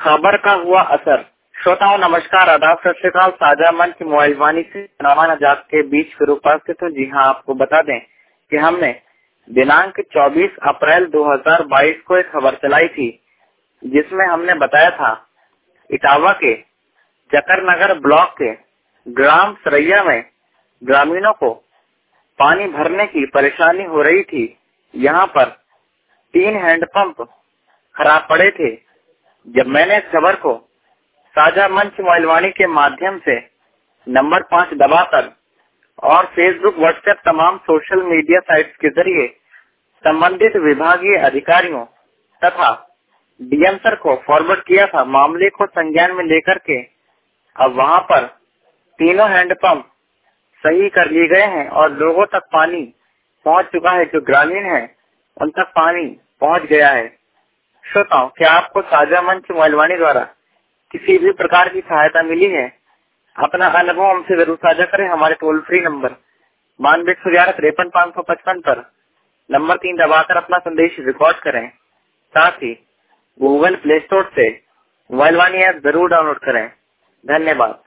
खबर का हुआ असर। श्रोताओं नमस्कार, आदाब, सत श्री अकाल। साझा मंच मोबाइल वाणी से नवान आजाद के बीच फिर उपस्थित हूँ। जी हाँ, आपको बता दें कि हमने दिनांक 24 अप्रैल 2022 को एक खबर चलाई थी जिसमें हमने बताया था इटावा के जकरनगर ब्लॉक के ग्राम सरैया में ग्रामीणों को पानी भरने की परेशानी हो रही थी। यहाँ पर 3 हैंडपंप खराब पड़े थे। जब मैंने इस खबर को साझा मंच मोबाइल वाणी के माध्यम से नंबर 5 दबाकर और फेसबुक, व्हाट्सएप, तमाम सोशल मीडिया साइट्स के जरिए संबंधित विभागीय अधिकारियों तथा डीएम सर को फॉरवर्ड किया था। मामले को संज्ञान में लेकर के अब वहाँ पर तीनों हैंडपंप सही कर लिए गए हैं और लोगों तक पानी पहुँच चुका है। जो ग्रामीण है उन तक पानी पहुँच गया है। श्रोताओं, क्या आपको साझा मंच मोबाइल वाणी द्वारा किसी भी प्रकार की सहायता मिली है? अपना अनुभव हमसे जरूर साझा करें। हमारे टोल फ्री नंबर 9211 53 555 पर नंबर 3 दबाकर अपना संदेश रिकॉर्ड करें। साथ ही गूगल प्ले स्टोर से मोबाइल वाणी ऐप जरूर डाउनलोड करें। धन्यवाद।